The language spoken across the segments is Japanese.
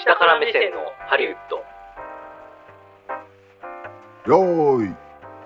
下から目線のハリウッド。 よーい。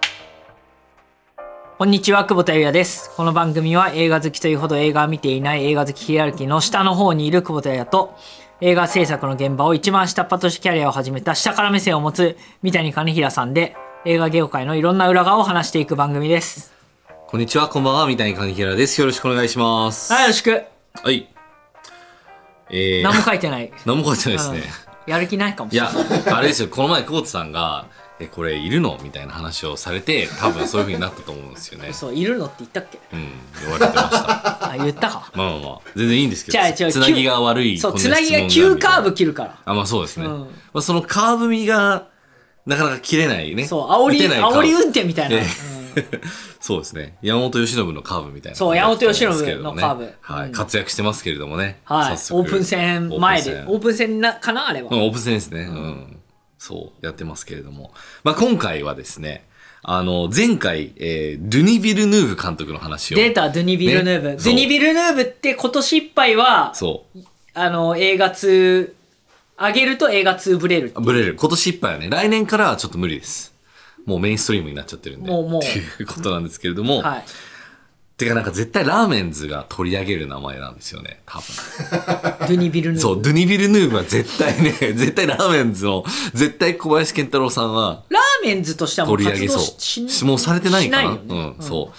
こんにちは、久保田裕也です。この番組は映画好きというほど映画を見ていない映画好きヒエラルキーの下の方にいる久保田裕也と、映画制作の現場を一番下っ端としてキャリアを始めた下から目線を持つ三谷兼平さんで、映画業界のいろんな裏側を話していく番組です。 こんにちは、こんばんは、三谷兼平です。よろしくお願いします。 はい、よろしく。 はい。 何も書いてない。 何も書いてないですね。 やる気ないかもしれない。 いや、あれですよ、この前、久保田さんが、これいるのみたいな話をされて、多分そういう風になったと思うんですよね。 そう、いるのって言ったっけ？ うん、言われてました。 あ、言ったか。 まあまあまあ、全然いいんですけど、 違うつなぎが悪い。 そう、つなぎが急カーブ切るから。 あ、まあそうですね。まあ、そのカーブ味が、なかなか切れないね。 そう、煽り運転みたいな。 そうですね。山本由伸のカーブみたいな。 そう、山本由伸のカーブ。 はい、活躍してますけれどもね。 はい。オープン戦前で。オープン戦かなあれは。 オープン戦ですね。うん。そう、やってますけれども。まあ今回はですね、前回、ドゥニ・ビルヌーヴ監督の話を。 出た、ドゥニ・ビルヌーヴ。ドゥニ・ビルヌーヴって今年いっぱいは、 そう。 映画2、上げると映画2ブレる。 ブレる。今年いっぱいはね、来年からはちょっと無理です。もうメインストリームになっちゃってるんで。 もう。 っていうことなんですけれども。 はい。 てかなんか絶対ラーメンズが取り上げる名前なんですよね、多分。 ドゥニ・ビルヌーヴ。 そう、ドゥニ・ビルヌーヴは絶対ね、絶対ラーメンズの、絶対小林健太郎さんは、 ラーメンズとしてはもう活動もうされてないかな、 ね、 うん、そう。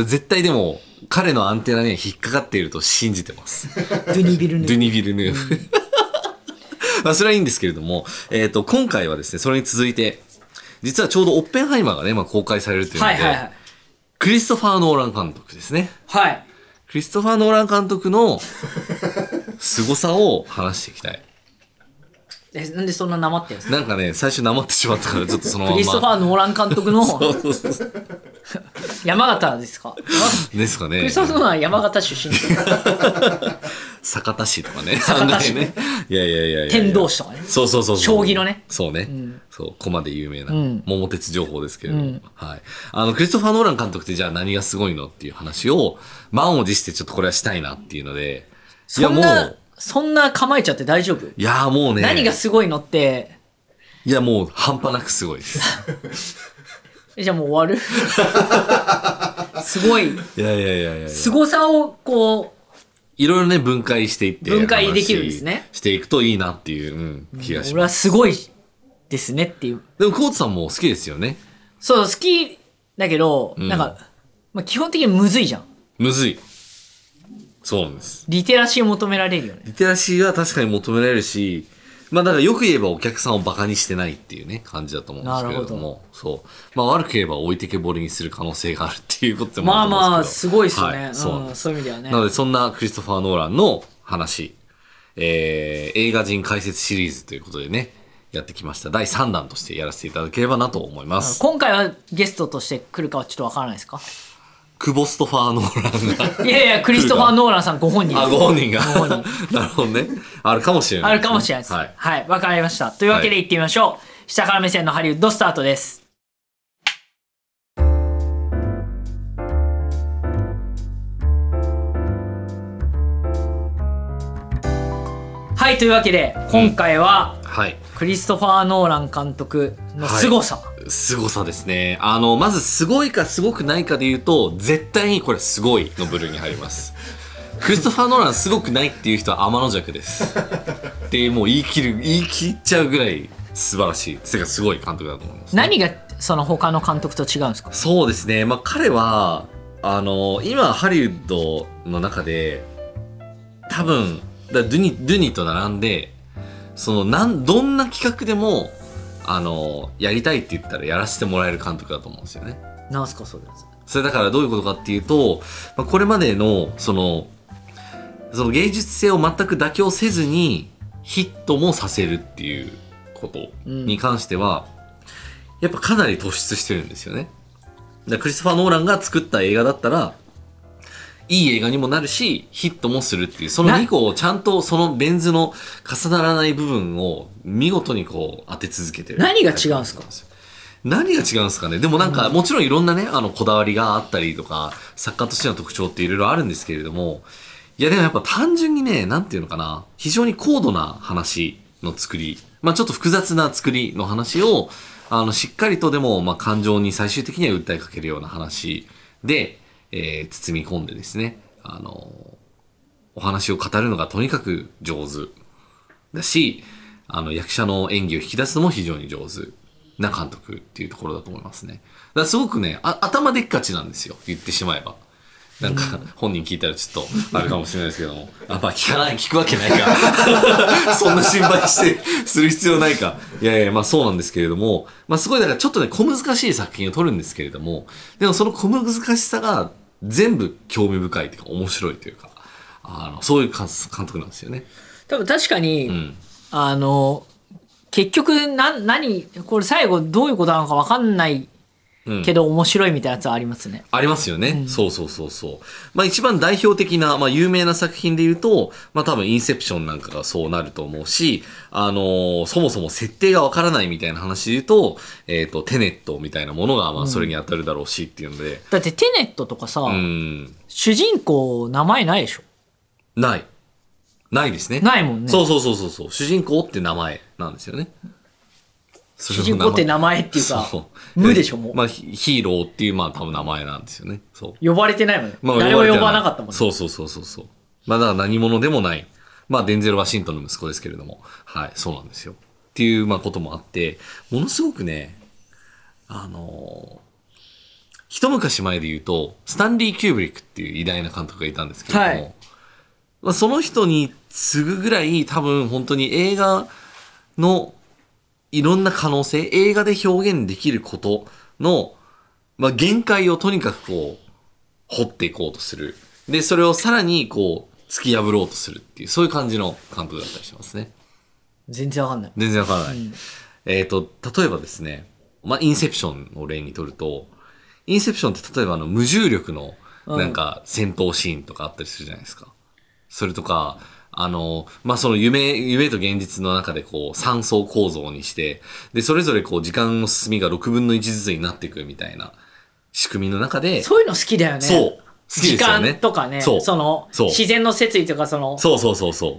絶対でも、彼のアンテナには引っかかっていると信じてます。 ドゥニ・ビルヌーヴ。 ドゥニ・ビルヌーヴ。まあ、それはいいんですけれども、今回はですね、それに続いて、実はちょうどオッペンハイマーがね、まあ、公開されるというので、クリストファー・ノーラン監督ですね。 はい。 クリストファー・ノーラン監督の凄さを話していきたい。 なんでそんななまってんですか？ なんかね、最初なまってしまったから、ちょっとそのまま。 クリストファー・ノーラン監督のそう山形ですか？ ですかね。 クリストファー・ノーラン山形出身ですか？ 酒田市とかね。 酒田市ね。いや。 天童市とかね。 そう。 将棋のね。 そうね。そう、駒で有名な、桃鉄情報ですけれども。はい。クリストファー・ノーラン監督ってじゃあ何がすごいのっていう話を、満を持してちょっとこれはしたいなっていうので。 そんな構えちゃって大丈夫？ いやもうね。 何がすごいのって。 いやもう半端なくすごいです。 じゃあもう終わる？すごい。 いや。 凄さをこう、 いろいろね、分解していって。 分解できるんですね。 していくといいなっていう、気がします。 俺はすごいですねっていう。 でも、コートさんも好きですよね。 そう、好きだけど、なんか、まあ、基本的にむずいじゃん。 むずい。そうなんです。 リテラシーを求められるよね。 リテラシーは確かに求められるし、まあだからよく言えばお客さんをバカにしてないっていうね、感じだと思うんですけれども。そう。まあ悪く言えば置いてけぼりにする可能性があるっていうことでもあると思うんですけど。 まあすごいっすね。 はい、 そういう意味ではね。 なのでそんなクリストファー・ノーランの話、映画人解説シリーズということでね、やってきました。第3弾としてやらせていただければなと思います。 今回はゲストとして来るかはちょっとわからないですか？ クボストファー・ノーランが。 いや、クリストファー・ノーランさんご本人です。 ご本人が。なるほどね。あるかもしれない、 あるかもしれないです。はい、わかりました。というわけで行ってみましょう。下から目線のハリウッドスタートです。はい、というわけで今回は、クリストファー・ノーラン監督の凄さ。 凄さですね。まずすごいかすごくないかで言うと、絶対にこれすごいの部類に入ります。クリストファー・ノーランすごくないっていう人は天の弱です。で、もう言い切っちゃうぐらい素晴らしい。てかすごい監督だと思います、ね。何がその他の監督と違うんですか？ そうですね。まあ彼は、今ハリウッドの中で、多分、ドゥニと並んで、どんな企画でも、やりたいって言ったらやらせてもらえる監督だと思うんですよね。 なんすかそれ。 それだからどういうことかっていうと、これまでのその芸術性を全く妥協せずにヒットもさせるっていうことに関しては、やっぱかなり突出してるんですよね。だからクリストファー・ノーランが作った映画だったら、いい映画にもなるし、ヒットもするっていう、その2個をちゃんとそのベン図の重ならない部分を見事にこう当て続けてる。 何が違うんですか？ 何が違うんですかね。でもなんか、もちろんいろんなね、こだわりがあったりとか、作家としての特徴っていろいろあるんですけれども、いやでもやっぱ単純にね、なんていうのかな、非常に高度な話の作り、まあちょっと複雑な作りの話を、しっかりとでも、まあ感情に最終的には訴えかけるような話で、包み込んでですね、お話を語るのがとにかく上手だし、役者の演技を引き出すのも非常に上手な監督っていうところだと思いますね。だからすごくね、頭でっかちなんですよ。言ってしまえば。なんか、本人聞いたらちょっと、あるかもしれないですけども。まあ聞くわけないか。そんな心配する必要ないか。いやいや、まあそうなんですけれども、まあすごいだからちょっとね、小難しい作品を撮るんですけれども、でもその小難しさが全部興味深いというか、面白いというか、そういう監督なんですよね。 多分確かに、 うん。 結局これ最後どういうことなのか分かんないうんけど面白いみたいなやつはありますね。 ありますよね。そうそうそうそう。まあ一番代表的な、まあ有名な作品で言うと、まあ多分インセプションなんかがそうなると思うし、そもそも設定がわからないみたいな話で言うと、テネットみたいなものが、まあそれに当たるだろうしっていうので。 だってテネットとかさ、 うん。 主人公名前ないでしょ。 ないですね。 ないもんね。 そうそうそうそうそう。主人公って名前なんですよね。 主人公って名前っていうかそう無でしょもう。 まあヒーローっていうまあ多分名前なんですよね。そう。 呼ばれてないもんね。 まあ誰も呼ばなかったもんね。 そうそうそうそうそう。まあだから何者でもない。まあデンゼル・ワシントンの息子ですけれども。はい、そうなんですよ。っていうまあこともあって、ものすごくね、一昔前で言うと、スタンリー・キューブリックっていう偉大な監督がいたんですけれども、 はいまあ、その人に次ぐぐらい多分本当に映画のいろんな可能性、映画で表現できることの、まあ、限界をとにかくこう、掘っていこうとする。で、それをさらにこう、突き破ろうとするっていう、そういう感じの監督だったりしますね。 全然わかんない。 全然わからない。例えばですね、まあ、インセプションを例にとると、インセプションって例えば無重力のなんか戦闘シーンとかあったりするじゃないですか。それとか、まあ、その夢と現実の中でこう3層構造にして、で、それぞれこう時間の進みが6分の1ずつになっていくみたいな仕組みの中で、 そういうの好きだよね。 そう。好きですよね。 時間とかね、 そうそう自然の摂理とかそうそうそうそう。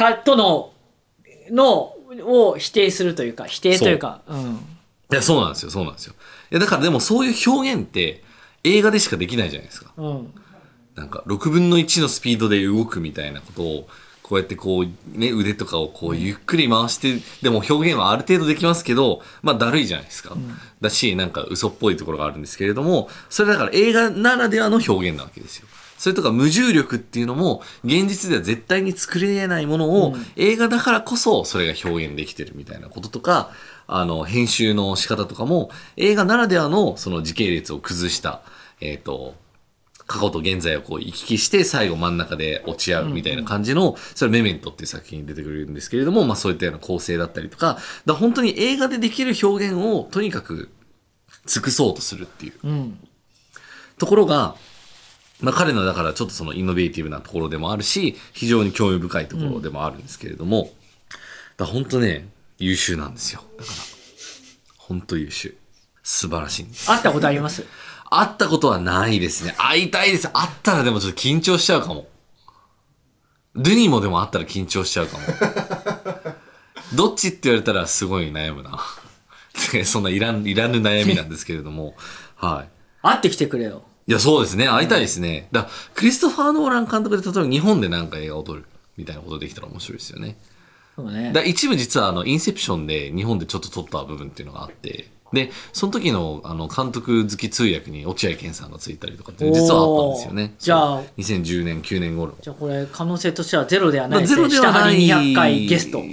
を否定するというか、否定というか、 いや、そうなんですよ、そうなんですよ。いや、だからでもそういう表現って映画でしかできないじゃないですか。なんか6分の1のスピードで動くみたいなことを、こうやってこう、ね、腕とかをこうゆっくり回して、でも表現はある程度できますけど、まあだるいじゃないですか。だし、なんか嘘っぽいところがあるんですけれども、それだから映画ならではの表現なわけですよ。それとか無重力っていうのも、現実では絶対に作れ得ないものを、映画だからこそそれが表現できてるみたいなこととか、編集の仕方とかも、映画ならではのその時系列を崩した、過去と現在をこう行き来して最後真ん中で落ち合うみたいな感じの、それメメントっていう作品に出てくるんですけれども、まあそういったような構成だったりとか、本当に映画でできる表現をとにかく尽くそうとするっていうところが、まあ彼のだからちょっとそのイノベーティブなところでもあるし、非常に興味深いところでもあるんですけれども、だ本当ね、優秀なんですよ。だから、本当優秀。素晴らしいんです。 会ったことあります？ 会ったことはないですね。会いたいです。会ったらでもちょっと緊張しちゃうかも。ドゥニーもでも会ったら緊張しちゃうかも。どっちって言われたらすごい悩むな。そんないらぬ悩みなんですけれども。はい。 会ってきてくれよ。 いや、そうですね。会いたいですね。クリストファー・ノーラン監督で例えば日本でなんか映画を撮るみたいなことできたら面白いですよね。 そうね。 一部実はインセプションで日本でちょっと撮った部分っていうのがあって、で、その時の監督好き通訳に落合健さんがついたりとかって実はあったんですよね。 じゃあ、 2010年、9年頃。 じゃあこれ可能性としてはゼロではないですね。 ゼロではない。 下張り200回ゲスト。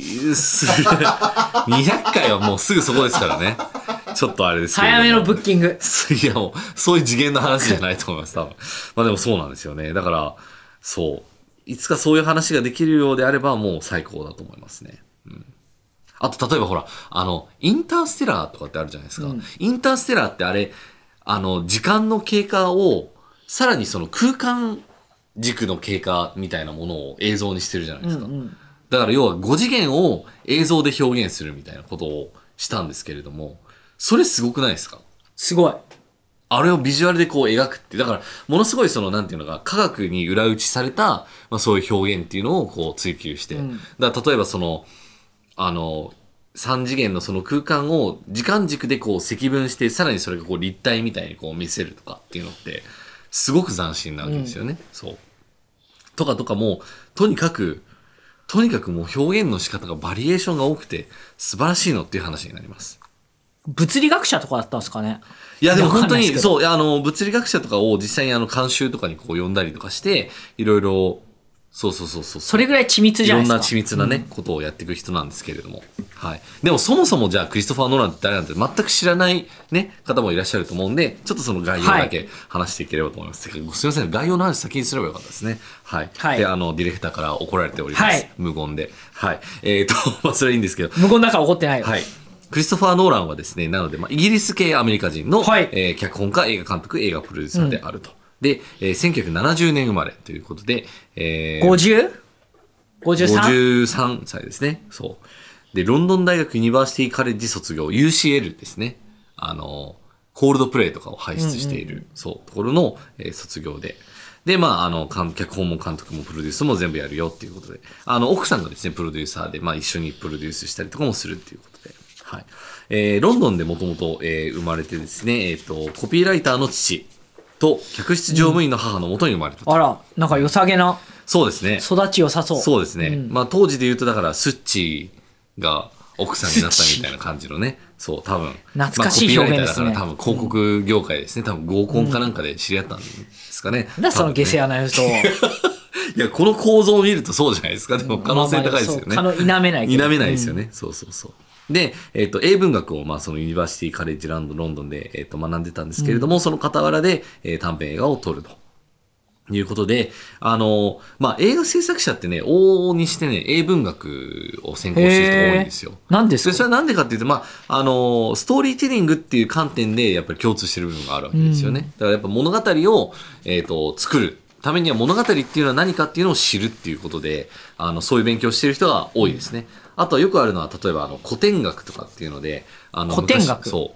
200回はもうすぐそこですからね。ちょっとあれですけど。 早めのブッキング。 いやもう、そういう次元の話じゃないと思います、多分。まあでもそうなんですよね。だから、そう。いつかそういう話ができるようであればもう最高だと思いますね。あと、例えばほら、インターステラーとかってあるじゃないですか。インターステラーってあれ、時間の経過を、さらにその空間軸の経過みたいなものを映像にしてるじゃないですか。だから要は5次元を映像で表現するみたいなことをしたんですけれども、それすごくないですか？ すごい。 あれをビジュアルでこう描くって、だから、ものすごいその、なんていうのか、科学に裏打ちされた、まあそういう表現っていうのをこう追求して。だから例えばその、 3次元のその空間を時間軸でこう積分して、さらにそれがこう立体みたいにこう見せるとかっていうのって、すごく斬新なわけですよね。そう。とかも、とにかくもう表現の仕方がバリエーションが多くて素晴らしいのっていう話になります。 物理学者とかだったんですかね。 いやでも本当に、 う。 そう、物理学者とかを実際に監修とかにこう呼んだりとかして、いろいろ、そう。 それぐらい緻密じゃないですか。 いろんな緻密なね、ことをやっていく人なんですけれども。はい。でもそもそもじゃあクリストファー・ノーランって誰なんて全く知らないね、方もいらっしゃると思うんで、ちょっとその概要だけ話していければと思います。すいません、概要の話先にすればよかったですね。はい。で、ディレクターから怒られております。無言で。はい。まあそれはいいんですけど。 無言だから怒ってないよ。 はい。クリストファー・ノーランはですね、なので、イギリス系アメリカ人の、脚本家、映画監督、映画プロデューサーであると。で、1970年生まれということで、53歳ですね。そう。で、ロンドン大学ユニバーシティカレッジ卒業、UCL ですね。コールドプレイとかを輩出している、そう、ところの、卒業で。で、脚本も監督もプロデュースも全部やるよっていうことで、奥さんがですね、プロデューサーで、一緒にプロデュースしたりとかもするっていうことで。はい。ロンドンでもともと生まれてですね、コピーライターの父と客室乗務員の母のもとに生まれたと。 あら、なんか良さげな。 そうですね。 育ち良さそう。 そうですね。当時で言うと、だから、スッチーが奥さんになったみたいな感じのね。そう、多分。 懐かしい表現ですね。 コピーライターだから多分広告業界ですね。多分合コンかなんかで知り合ったんですかね。 なんだその下世話な予想。 いや、この構造を見るとそうじゃないですか。でも可能性高いですよね。 否めないけど。 否めないですよね。そう。で、英文学を、そのユニバーシティカレッジロンドンで、学んでたんですけれども、その傍らで、短編映画を撮ると。いうことで、映画制作者ってね、往々にしてね、英文学を専攻してる人が多いんですよ。 なんですか？ それはなんでかっていうと、ストーリーテリングっていう観点で、やっぱり共通してる部分があるわけですよね。だからやっぱ物語を、作るためには物語っていうのは何かっていうのを知るっていうことで、そういう勉強をしてる人が多いですね。あとはよくあるのは、例えば古典学とかっていうので、 古典学？ そう。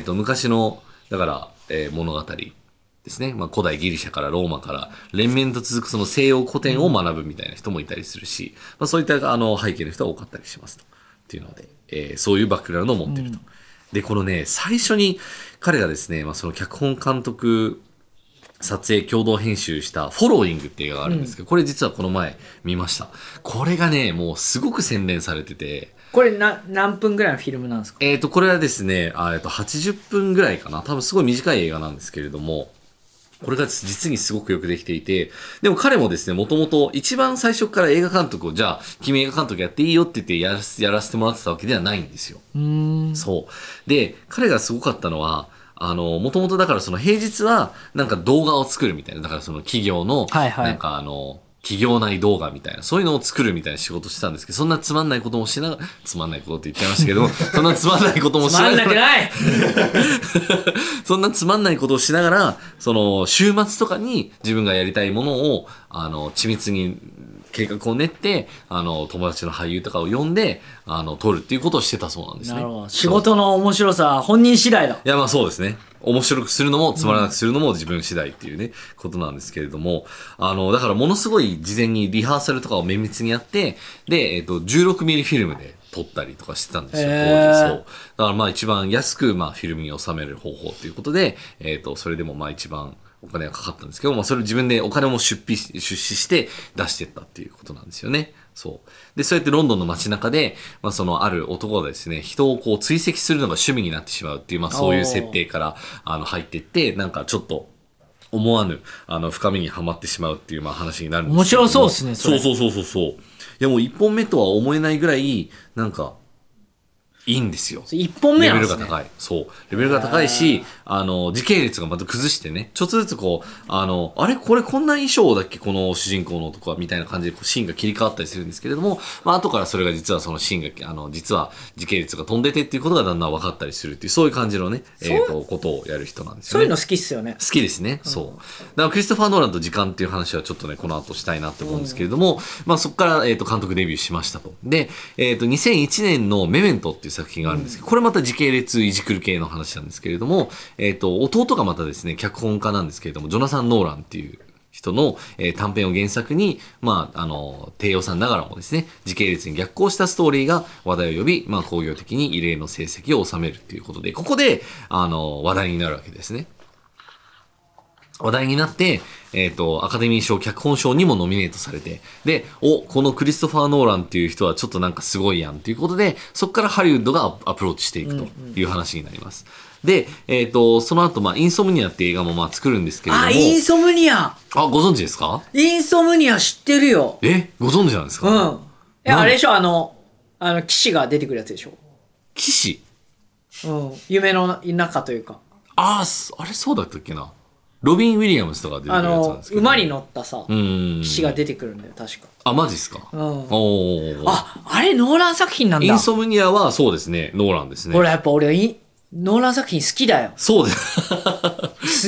昔の、だから、物語。ですね。古代ギリシャからローマから連綿と続くその西洋古典を学ぶみたいな人もいたりするし、そういった背景の人が多かったりしますと。っていうので、そういうバックグラウンドを持ってると。で、このね、最初に彼がですね、その脚本監督、撮影共同編集したフォローイングっていう映画があるんですけど、これ実はこの前見ました。これがね、もうすごく洗練されてて、 これ何分ぐらいのフィルムなんですか？ これはですね、80分ぐらいかな。多分すごい短い映画なんですけれども、これが実にすごくよくできていて、でも彼もですね、もともと一番最初から映画監督を、じゃあ、君映画監督やっていいよって言ってやらせてもらってたわけではないんですよ。そう。で、彼がすごかったのは、もともとだからその平日は、なんか動画を作るみたいな、だからその企業の、なんか企業内動画みたいな、そういうのを作るみたいな仕事してたんですけど、そんなつまんないこともしながら、つまんないことって言っちゃいましたけど、そんなつまんないこともしながら、 つまんなくないそんなつまんないことをしながら、その、週末とかに自分がやりたいものを、緻密に計画を練って、友達の俳優とかを呼んで、撮るっていうことをしてたそうなんですね。 なるほど。仕事の面白さは本人次第だ。 いや、そうですね。面白くするのもつまらなくするのも自分次第っていうね、ことなんですけれども、だからものすごい事前にリハーサルとかを綿密にやって、で、16ミリフィルムで撮ったりとかしてたんですよ、当時。そう。だから一番安くフィルムに収める方法ということで、それでも一番お金がかかったんですけど、それを自分でお金も出資して出してったっていうことなんですよね。そう。で、そうやってロンドンの街中で、そのある男がですね、人をこう追跡するのが趣味になってしまうっていう、そういう設定から、入っていって、なんかちょっと、思わぬ、深みにはまってしまうっていう、話になるんですけど。 面白そうですね、 それ。そう。いや、もう一本目とは思えないぐらい、なんか、いいんですよ。 一本目なんですね。 レベルが高い。そう。レベルが高いし、時系列がまた崩してね、ちょっとずつこう、あれこれこんな衣装だっけこの主人公のとか、みたいな感じでシーンが切り替わったりするんですけれども、後からそれが実はそのシーンが、実は時系列が飛んでてっていうことがだんだん分かったりするっていう、そういう感じのね、ことをやる人なんですよね。 そういうの好きっすよね。 好きですね。そう。だからクリストファー・ノーランと時間っていう話はちょっとね、この後したいなって思うんですけれども、そこから、監督デビューしましたと。で、2001年のメメントっていう作品があるんですけど、これまた時系列いじくる系の話なんですけれども、弟がまたですね、脚本家なんですけれども、ジョナサン・ノーランっていう人の、短編を原作に、低予算ながらもですね、時系列に逆行したストーリーが話題を呼び、興行的に異例の成績を収めるということで、ここで、話題になるわけですね。話題になって、アカデミー賞脚本賞にもノミネートされて、で、このクリストファー・ノーランっていう人はちょっとなんかすごいやんっていうことで、そこからハリウッドがアプローチしていくという話になります。で、その後、インソムニアっていう映画も作るんですけれども。 インソムニア。 ご存知ですか？ インソムニア知ってるよ。 ご存知なんですか？ あれでしょ、騎士が出てくるやつでしょ。 騎士？ 夢の中というか。 あれそうだったっけな。ロビン・ウィリアムスとか出てくるやつなんですけど、 馬に乗ったさ、騎士が出てくるんだよ、確か。 マジっすか？ あれノーラン作品なんだ。 インソムニアはそうですね、ノーランですね。 これやっぱ俺ノーラン作品好きだよ。 そうです。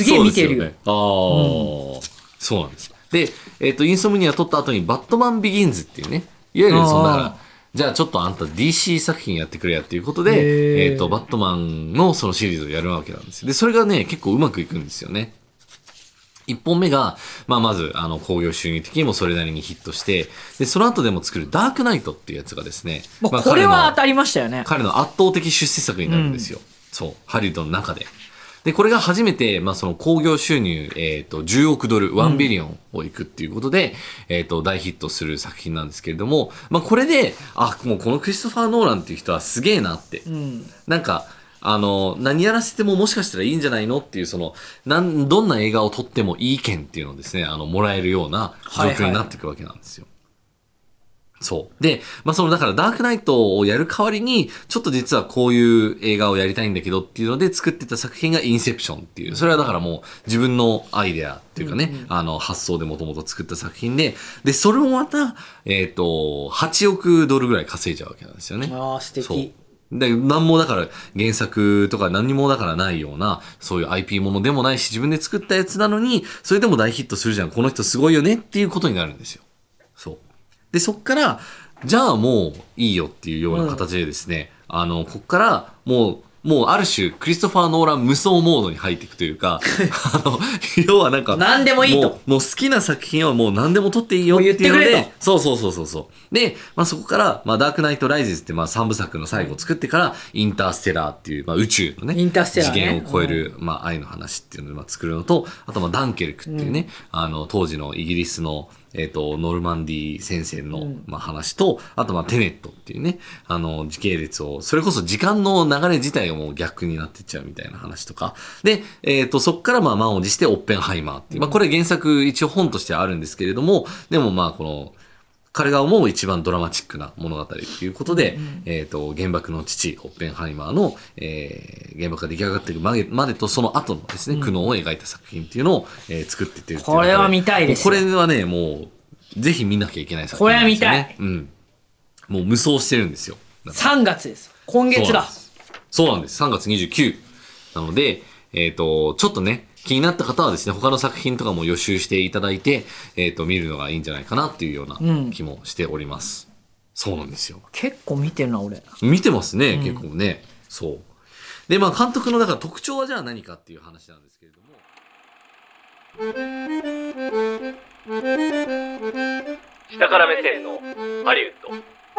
すげえ見てるよ。 そうなんです。で、インソムニア撮った後にバットマンビギンズっていうね、いわゆるだからじゃあちょっとあんた DC 作品やってくれやっていうことで、バットマンのそのシリーズをやるわけなんですよ。で、それがね、結構うまくいくんですよね。一本目が、まず、興行収入的にもそれなりにヒットして、で、その後でも作るダークナイトっていうやつがですね、 これは当たりましたよね。 彼の圧倒的出世作になるんですよ。そう、ハリウッドの中で。で、これが初めて、その興行収入、10億ドル、1ビリオンをいくっていうことで、大ヒットする作品なんですけれども、これで、もうこのクリストファー・ノーランっていう人はすげえなって。なんか、何やらせてももしかしたらいいんじゃないのっていう、どんな映画を撮ってもいい券っていうのをですね、もらえるような状況になっていくわけなんですよ。そう。で、だからダークナイトをやる代わりに、ちょっと実はこういう映画をやりたいんだけどっていうので作ってた作品がインセプションっていう、それはだからもう自分のアイデアっていうかね、発想でもともと作った作品で、で、それもまた、8億ドルぐらい稼いじゃうわけなんですよね。 素敵。 で、何もだから原作とか何もだからないような、そういう IP ものでもないし、自分で作ったやつなのに、それでも大ヒットするじゃん。この人すごいよねっていうことになるんですよ。そう。で、そっから、じゃあもういいよっていうような形でですね、こっからもうある種、クリストファー・ノーラン無双モードに入っていくというか、要はなんか、 何でもいいと。 もう好きな作品はもう何でも撮っていいよっていうので、 言ってくれと。 そう。で、そこから、ダークナイト・ライゼズって3部作の最後を作ってから、インターステラーっていう、宇宙のね、次元を超える、愛の話っていうのを作るのと、あとダンケルクっていうね、当時のイギリスの、ノルマンディー戦線の、話と、あとテネットっていうね、時系列を、それこそ時間の流れ自体がもう逆になってっちゃうみたいな話とか。で、そっから満を持してオッペンハイマーっていう、これ原作一応本としてあるんですけれども、でもこの、彼が思う一番ドラマチックな物語ということで、原爆の父、オッペンハイマーの、原爆が出来上がっているまでとその後のですね、苦悩を描いた作品っていうのを、作っていってるっていう。 これは見たいです。 これはね、もう、ぜひ見なきゃいけない作品なんですよね。これは見たい。もう無双してるんですよ。 3月です。今月だ。 そうなんです。3月29。なので、ちょっとね、気になった方はですね、他の作品とかも予習していただいて、見るのがいいんじゃないかなっていうような気もしております。そうなんですよ。 結構見てるな、俺。 見てますね、結構ね。そう。で、監督のだから特徴はじゃあ何かっていう話なんですけれども。 下から目線のハリウッド。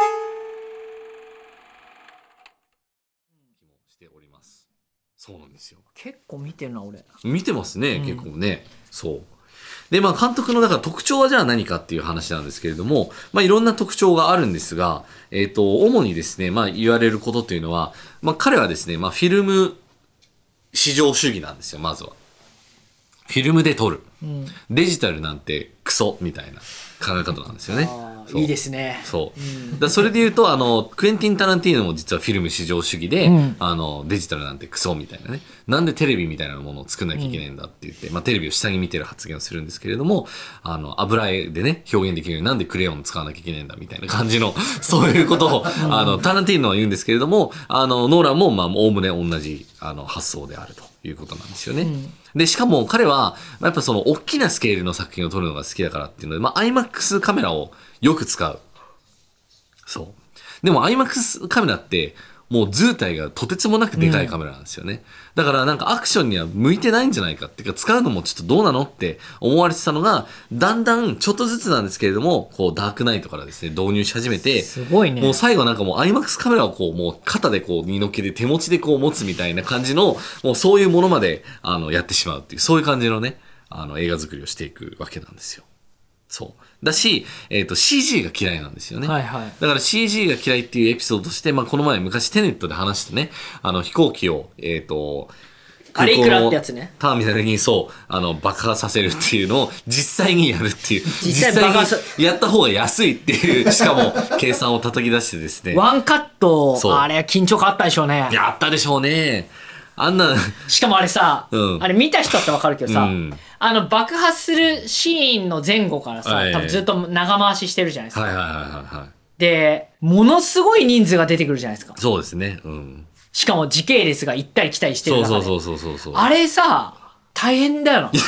しております。そうなんですよ。 結構見てるな、俺。 見てますね、結構ね。そう。で、監督のだから特徴はじゃあ何かっていう話なんですけれども、いろんな特徴があるんですが、主にですね、言われることというのは、彼はですね、フィルム至上主義なんですよ、まずは。フィルムで撮る。デジタルなんてクソみたいな考え方なんですよね。 いいですね。 そう。それで言うと、クエンティン・タランティーノも実はフィルム至上主義で、デジタルなんてクソみたいなね。なんでテレビみたいなものを作んなきゃいけないんだって言って、テレビを下に見てる発言をするんですけれども、油絵でね、表現できるようになんでクレヨン使わなきゃいけないんだみたいな感じの、そういうことを、タランティーノは言うんですけれども、ノーランも、おおむね同じ、発想であるということなんですよね。で、しかも彼は、やっぱその、大きなスケールの作品を撮るのが好きだからっていうので、IMAX カメラをよく使う。そう。でも IMAX カメラって、 もう図体がとてつもなくでかいカメラなんですよね。だからなんかアクションには向いてないんじゃないかっていうか、使うのもちょっとどうなのって思われてたのが、だんだんちょっとずつなんですけれども、こうダークナイトからですね、導入し始めて、 すごいね。 もう最後なんかもう IMAX カメラをこう、もう肩でこう、二の毛で手持ちでこう持つみたいな感じの、もうそういうものまで、やってしまうっていう、そういう感じのね、映画作りをしていくわけなんですよ。そう。だし、CG が嫌いなんですよね。 はいはい。 だから CG が嫌いっていうエピソードとして、まあ、この前昔テネットで話してね、飛行機を、 あれいくらってやつね。 ターミナルにそう、爆破させるっていうのを実際にやるっていう。 実際爆破にやった方が安いっていう、しかも計算を叩き出してですね。 ワンカットそう、 あれ緊張感あったでしょうね。 やったでしょうね。あんな、 しかもあれさ、 うんあれ見た人だってわかるけどさ、 うん爆破するシーンの前後からさ、 はい多分ずっと長回ししてるじゃないですか。 はいはいはいはいはい。 で、ものすごい人数が出てくるじゃないですか。 そうですね。うん。 しかも時系列が行ったり来たりしてる中で。 そう。 あれさ、大変だよな。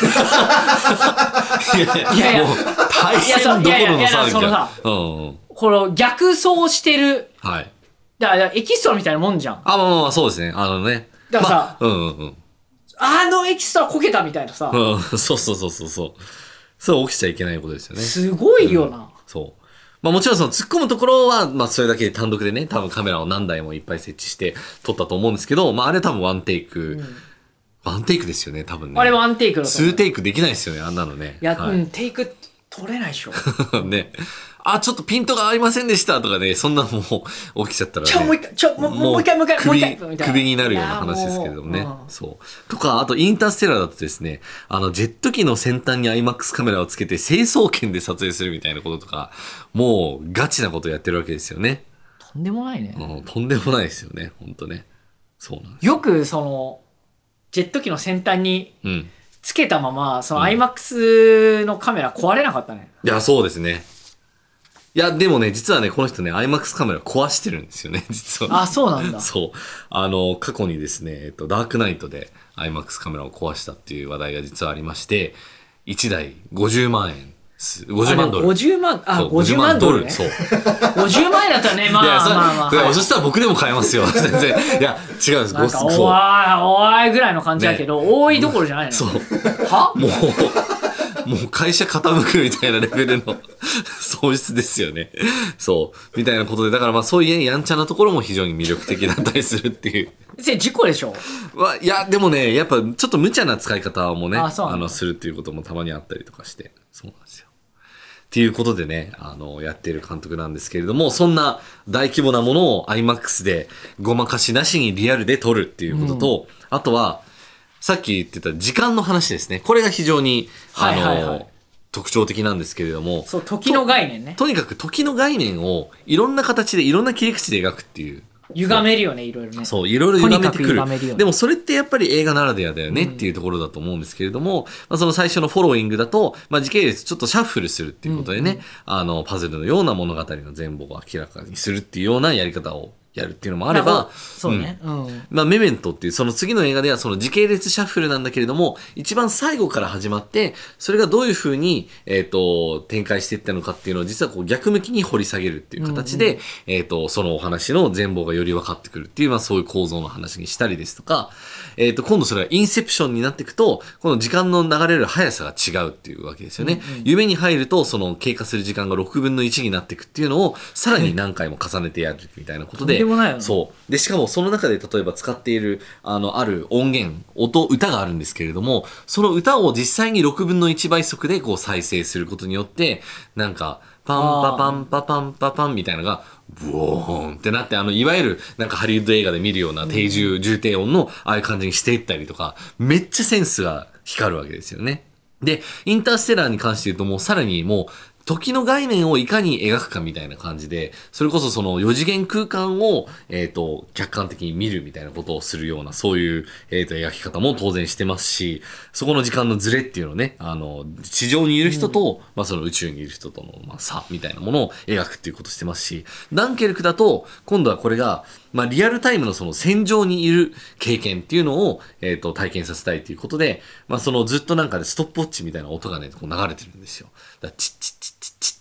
いやいや、もう大変どころの騒ぎじゃん。うん。 この逆走してる。 はい。 だからエキストラみたいなもんじゃん。 まあ、そうですね。 だからさ、 うん。 エキストラこけたみたいなさ、 そう。そう起きちゃいけないことですよね。 すごいよな。 そう。まあもちろんその突っ込むところは、まあそれだけ単独でね、多分カメラを何台もいっぱい設置して撮ったと思うんですけど、まああれ多分ワンテイク、ワンテイクですよね、多分ね。 あれワンテイクだと思う。 2テイクできないですよね、あんなのね。 いや、 はいテイク取れないでしょ。 ね。ちょっとピントが合いませんでしたとかね、そんなもう起きちゃったらね。 もう一回、もう一回、みたいな。 首になるような話ですけれどもねいやも。 そう。とか、あとインターステラーだとですね、ジェット機の先端に IMAX カメラをつけて成層圏で撮影するみたいなこととか、もうガチなことやってるわけですよね。 とんでもないね。 とんでもないですよね、ほんとね。そうなんです。 よく、ジェット機の先端にうん。 つけたまま、IMAX のカメラ壊れなかったね。 いや、そうですね。いや、でもね、実はね、この人ね、IMAX カメラ壊してるんですよね、実は。 そうなんだ。 そう。過去にですね、ダークナイトで IMAX カメラを壊したっていう話題が実はありまして、1台50万円。50万ドル。 50万、 そう 50万ドルね。 そう。 50万円だったらね、まあ。 いや、そしたら僕でも買えますよ、全然。いや、違うんです。 なんか、 そうおいぐらいの感じだけど、多いどころじゃないの。 そう。 はもう会社傾くみたいなレベルの損失ですよね。そう。みたいなことで、だからまあそういうやんちゃなところも非常に魅力的だったりするっていう。 事故でしょ。 いや、でもね、やっぱちょっと無茶な使い方もね、 そうなんだするっていうこともたまにあったりとかして。そうなんですよ。っていうことでね、やっている監督なんですけれども、そんな大規模なものを IMAX でごまかしなしにリアルで撮るっていうことと、あとは、さっき言ってた時間の話ですね。これが非常に、特徴的なんですけれども。 そう、時の概念ね。 とにかく時の概念をいろんな形でいろんな切り口で描くっていう。 歪めるよね、いろいろね。 そう、いろいろ歪めてくる。 とにかく歪めるよねでもそれってやっぱり映画ならではだよねっていうところだと思うんですけれども、まあ、その最初のフォローイングだと、まあ、時系列ちょっとシャッフルするっていうことでね、パズルのような物語の全貌を明らかにするっていうようなやり方をやるっていうのもあれば、 そうね。 まあ、メメントっていうその次の映画ではその時系列シャッフルなんだけれども、一番最後から始まって、それがどういうふうに、展開していったのかっていうのを実はこう逆向きに掘り下げるっていう形で、そのお話の全貌がより分かってくるっていう、まあそういう構造の話にしたりですとか、今度それがインセプションになっていくと、この時間の流れる速さが違うっていうわけですよね。夢に入ると、その経過する時間が6分の1になっていくっていうのを、さらに何回も重ねてやるみたいなことで、 とんでもないよね。 そう。で、しかもその中で例えば使っている、ある音源、歌があるんですけれども、その歌を実際に6分の1倍速でこう再生することによって、なんか、パンパパンパパンパパンみたいなのが、ブオーンってなって、いわゆるなんかハリウッド映画で見るような低重低音のああいう感じにしていったりとか、めっちゃセンスが光るわけですよね。で、インターステラーに関して言うともうさらにもう、時の概念をいかに描くかみたいな感じで、それこそその4次元空間を、客観的に見るみたいなことをするような、そういう、描き方も当然してますし、そこの時間のズレっていうのをね、地上にいる人と、まあその宇宙にいる人との、まあ、差みたいなものを描くっていうことをしてますし、ダンケルクだと、今度はこれが、まあリアルタイムのその戦場にいる経験っていうのを、体験させたいということで、まあそのずっとなんかでストップウォッチみたいな音がね、こう流れてるんですよ。だからチッチッチッチッチッチッチッチ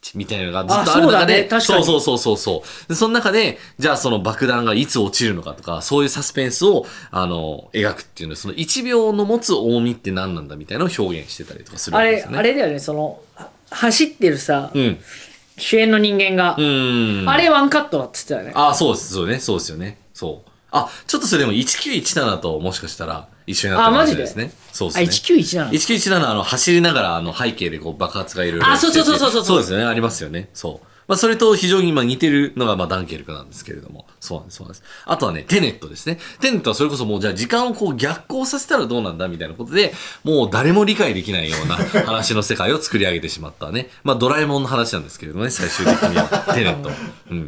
みたいなのがずっとある中で、 確かにで、その中で、じゃあその爆弾がいつ落ちるのかとか、そういうサスペンスを、描くっていうのは、その1秒の持つ重みって何なんだみたいなのを表現してたりとかするわけですよね。 あれだよね、走ってるさ、主演の人間が、あれワンカットだっつってたよね。 そうですよね。そう。ちょっとそれでも1917ともしかしたら一緒になってるかもしれないですね。そうですね。 1917。 1917走りながら背景でこう爆発がいろいろ。 そう。 そうですよね。ありますよね。そう。それと非常に似てるのがダンケルクなんですけれども。そうなんです。あとはね、テネットですね。テネットはそれこそもうじゃあ時間をこう逆行させたらどうなんだみたいなことで、もう誰も理解できないような話の世界を作り上げてしまったね。ドラえもんの話なんですけれどもね、最終的には。テネット。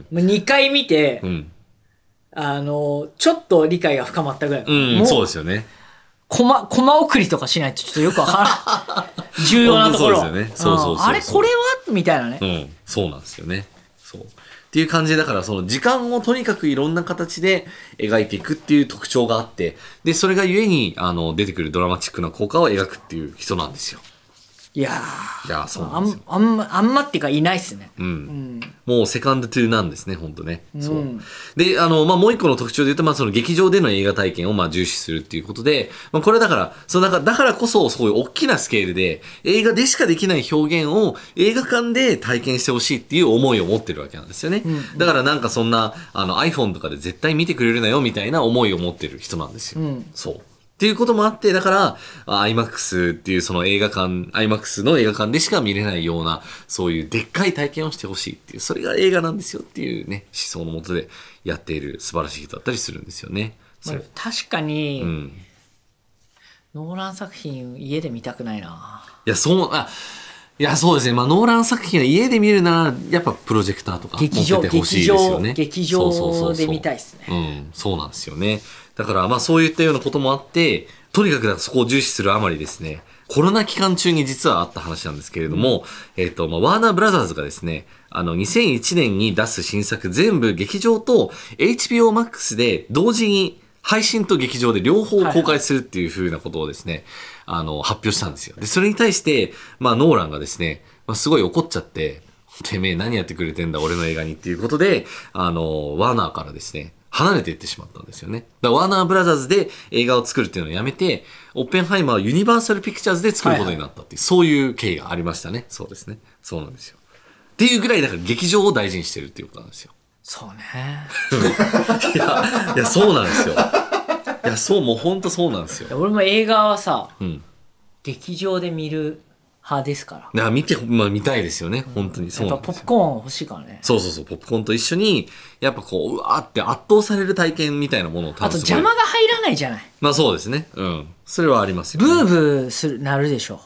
2回見て、ちょっと理解が深まったぐらい。 そうですよね。 コマ送りとかしないとちょっとよくわからない。重要なところ。 そうですよね。そう。 あれこれはみたいなね。 そうなんですよね。そう。っていう感じで、だからその時間をとにかくいろんな形で描いていくっていう特徴があって、で、それがゆえに、出てくるドラマチックな効果を描くっていう人なんですよ。 いやそうなんですよ。 あんまっていうかいないっすね。 もうセカンドトゥーなんですね、ほんとね。そう。で、もう一個の特徴で言うと、その劇場での映画体験を重視するっていうことで、これだから、だからこそ、そういう大きなスケールで、映画でしかできない表現を映画館で体験してほしいっていう思いを持ってるわけなんですよね。だからなんかそんな、iPhone とかで絶対見てくれるなよみたいな思いを持ってる人なんですよ。そう。っていうこともあって、だから、IMAX っていうその映画館、IMAX の映画館でしか見れないような、そういうでっかい体験をしてほしいっていう、それが映画なんですよっていうね、思想のもとでやっている素晴らしい人だったりするんですよね。 確かに、ノーラン作品家で見たくないな。そうですね。ノーラン作品は家で見るなら、やっぱプロジェクターとか持っててほしいですよね。 劇場で見たいですね。 そうなんですよね。だからそういったようなこともあって、とにかくそこを重視するあまりですね、コロナ期間中に実はあった話なんですけれども、ワーナーブラザーズがですね、2001年に出す新作全部劇場と HBO Max で同時に配信と劇場で両方公開するっていう風なことをですね、発表したんですよ。で、それに対して、ノーランがですね、すごい怒っちゃって、てめえ何やってくれてんだ俺の映画にっていうことで、ワーナーからですね、離れていってしまったんですよね。だからワーナーブラザーズで映画を作るっていうのをやめて、オッペンハイマーはユニバーサルピクチャーズで作ることになったっていう、そういう経緯がありましたね。そうですね。そうなんですよ。っていうぐらいだから劇場を大事にしてるっていうことなんですよ。 そうね。 いや、そうなんですよ。もう本当そうなんですよ。 俺も映画はさ、劇場で見る派ですから。 見たいですよね。本当にそうなんですよ。 やっぱポップコーン欲しいからね。 そう。ポップコーンと一緒に、やっぱこう、うわーって圧倒される体験みたいなものをあと邪魔が入らないじゃない。 そうですね。それはありますよね。 ブーブーなるでしょ。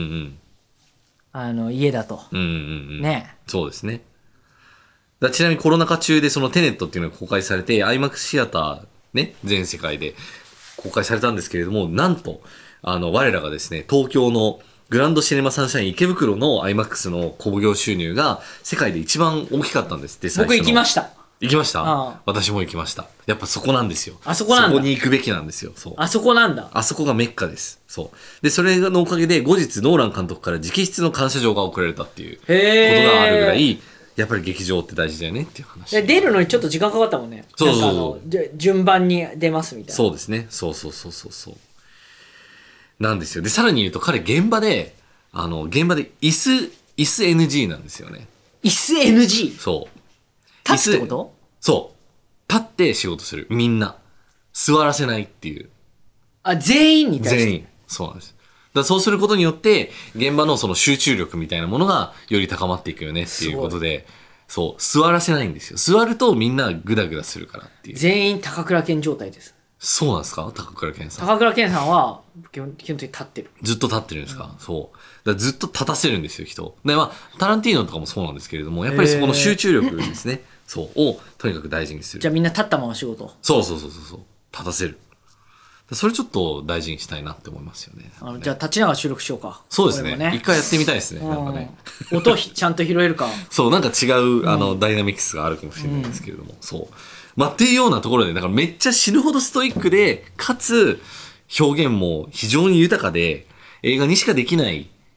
家だと。ね。 そうですね。ちなみにコロナ禍中でそのテネットっていうのが公開されて、IMAX シアターね、全世界で公開されたんですけれども、なんと、我らがですね、東京のグランドシネマサンシャイン池袋の IMAX の興行収入が世界で一番大きかったんですって。 僕行きました。 行きました？私も行きました。やっぱそこなんですよ。 そこに行くべきなんですよ。そう。 あそこなんだ。 あそこがメッカです。そう。で、それのおかげで後日ノーラン監督から直筆の感謝状が送られたっていうことがあるぐらい、やっぱり劇場って大事だよねっていう話。 出るのにちょっと時間かかったもんね。順番に出ますみたいな。 そうですね。そう。なんですよ。で、さらに言うと彼現場で椅子 NG なんですよね。 椅子 NG？ そう。 立つってこと？ そう。立って仕事する。みんな。座らせないっていう。 全員に対して。 全員。そうなんです。そうすることによって、現場のその集中力みたいなものがより高まっていくよねっていうことで、そう、座らせないんですよ。座るとみんなグダグダするからっていう。 全員高倉健状態です。 そうなんですか？高倉健さん。 高倉健さんは基本的に立ってる。 ずっと立ってるんですか？そう。ずっと立たせるんですよ、人。で、タランティーノとかもそうなんですけれども、やっぱりそこの集中力ですね。そう。を、とにかく大事にする。 じゃあみんな立ったまま仕事。 そう。立たせる。それちょっと大事にしたいなって思いますよね。 じゃあ立ちながら収録しようか。 そうですね。一回やってみたいですね。なんかね。 音ちゃんと拾えるか。 そう、なんか違う、ダイナミクスがあるかもしれないですけれども。そう。っていうようなところで、だからめっちゃ死ぬほどストイックで、かつ、表現も非常に豊かで、映画にしかできない、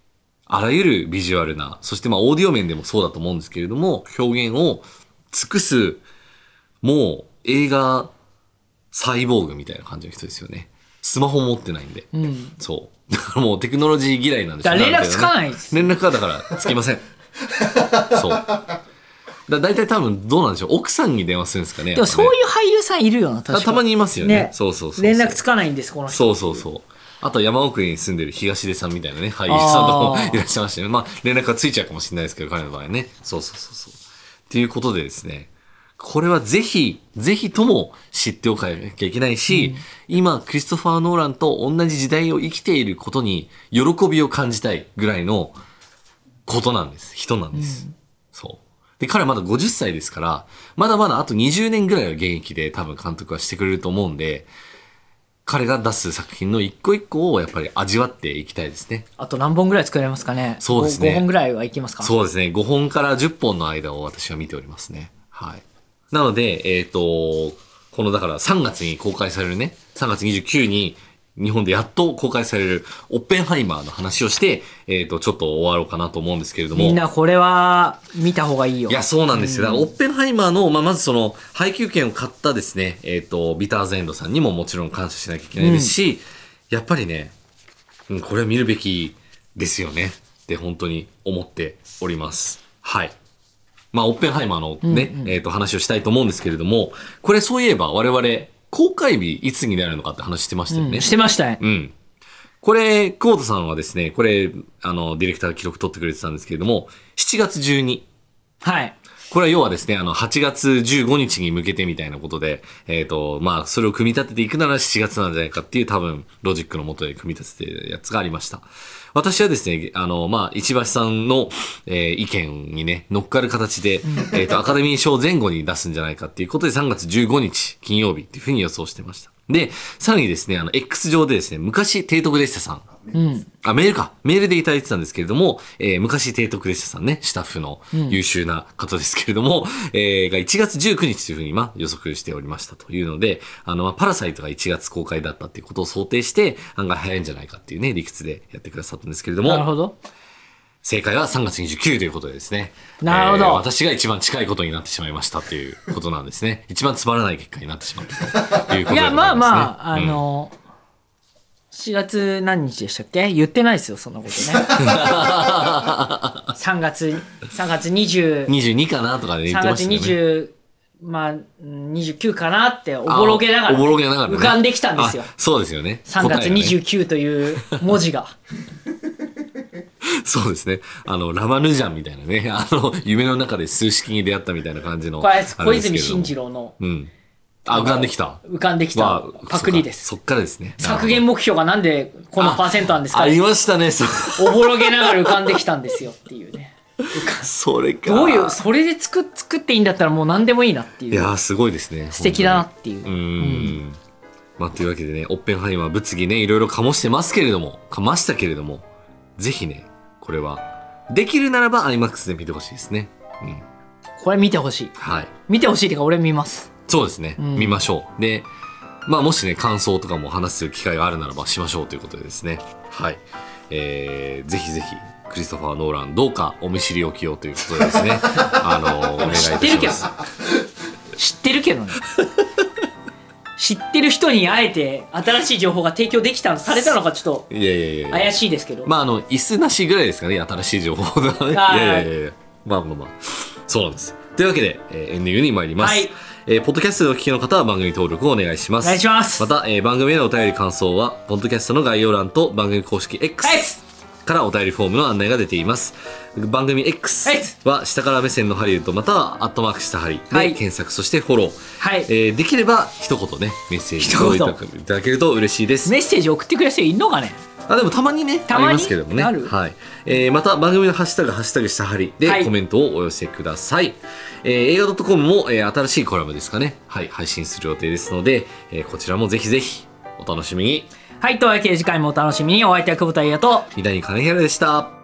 あらゆるビジュアルな、そしてまあオーディオ面でもそうだと思うんですけれども、表現を尽くす、もう映画サイボーグみたいな感じの人ですよね。スマホ持ってないんで。そう。だからもうテクノロジー嫌いなんですよ。 だから連絡つかないです。 連絡がだからつきません。そう。大体多分どうなんでしょう。奥さんに電話するんですかね。 でもそういう俳優さんいるよな、確かに。 たまにいますよね。そうそうそう。 連絡つかないんです、この人。 そう。あと山奥に住んでる東出さんみたいなね、俳優さんとかもいらっしゃいましたね。まあ連絡がついちゃうかもしれないですけど、彼の場合ね。そう。っていうことでですね、これはぜひとも知っておかなきゃいけないし、今クリストファー・ノーランと同じ時代を生きていることに喜びを感じたいぐらいのことなんです。人なんです。そう。で、彼はまだ50歳ですから、まだまだあと20年ぐらいは現役で多分監督はしてくれると思うんで、彼が出す作品の一個一個をやっぱり味わっていきたいですね。 あと何本ぐらい作れますかね。 そうですね。 5本ぐらいはいきますか。 そうですね。5本から10本の間を私は見ておりますね。はい。なので、このだから3月に公開されるね、3月29日に日本でやっと公開されるオッペンハイマーの話をして、ちょっと終わろうかなと思うんですけれども。 みんなこれは見た方がいいよ。 いや、そうなんですよ。だからオッペンハイマーの、まずその配給権を買ったですね、ビターズエンドさんにももちろん感謝しなきゃいけないですし、やっぱりね、これは見るべきですよねって本当に思っております。はい。まあ、オッペンハイマーのね、話をしたいと思うんですけれども、これそういえば我々、公開日いつになるのかって話してましたよね。 してましたね。 これ、久保田さんはですね、これ、ディレクターが記録取ってくれてたんですけれども、7月12。 はい。 これは要はですね、8月15日に向けてみたいなことで、まあ、それを組み立てていくなら7月なんじゃないかっていう多分、ロジックのもとで組み立ててるやつがありました。私はですね、まあ、石橋さんの、意見にね、乗っかる形で、アカデミー賞前後に出すんじゃないかっていうことで3月15日金曜日っていうふうに予想してました。で、さらにですね、X 上でですね、昔、提督列車さん。メールでいただいてたんですけれども、昔、提督列車さんね、スタッフの優秀な方ですけれども、が1月19日というふうに予測しておりましたというので、パラサイトが1月公開だったっていうことを想定して、案外早いんじゃないかっていうね、理屈でやってくださったんですけれども、 なるほど。 正解は3月29ということでですね。 なるほど。 私が一番近いことになってしまいましたということなんですね。一番つまらない結果になってしまったということでございますね。いや、 まあ、4月何日でしたっけ？言ってないですよ、そんなことね。3月 22かなとかで言ってましたよね。 3月29かなっておぼろげながら、ね、浮かんできたんですよ。 そうですよね。 3月29という文字が。 そうですね。ラマヌジャンみたいなね、夢の中で数式に出会ったみたいな感じの。 これ小泉進次郎の。 浮かんできた。 浮かんできたパクリです。 そっからですね。 削減目標がなんでこのパーセントなんですか？ ありましたね。 おぼろげながら浮かんできたんですよっていうね。 それか。 どういう、それで作っていいんだったらもう何でもいいなっていう。 いやー、すごいですね。 素敵だなっていう。 まあ、というわけでね、オッペンハイマー物議ね、いろいろ醸してますけれども、かましたけれども、ぜひね、これは、できるならば IMAX で見てほしいですね。 これ見てほしい。 はい。 見てほしいっていうか、俺見ます。 そうですね。見ましょう。で、まあ、もしね、感想とかも話す機会があるならばしましょうということでですね。はい。ぜひぜひ、クリストファー・ノーラン、どうかお見知りおきをということでですね。お願いいたします。 知ってるけどね。知ってる人にあえて新しい情報が提供できたのされたのかちょっと怪しいですけど。 まあ椅子なしぐらいですかね、新しい情報がね。いやまあそうなんです。というわけで、エンディングに参ります。はい。ポッドキャストでお聞きの方は番組登録をお願いします。 お願いします。 また、番組へのお便り感想はポッドキャストの概要欄と番組公式 Xからお便りフォームの案内が出ています。番組 X は下から目線のハリウッドまたは@下ハリで検索、そしてフォロー、はい。できれば一言ねメッセージをいただけると嬉しいです。 メッセージ送ってくれる人いるのかね。 でもたまにねありますけどもね。はい。また番組のハッシュタグ下ハリでコメントをお寄せください。映画 .com も、新しいコラムですかね、はい、配信する予定ですので、こちらもぜひぜひお楽しみに。 はい、というわけで次回もお楽しみに。お相手は久保田裕也と井谷金平でした。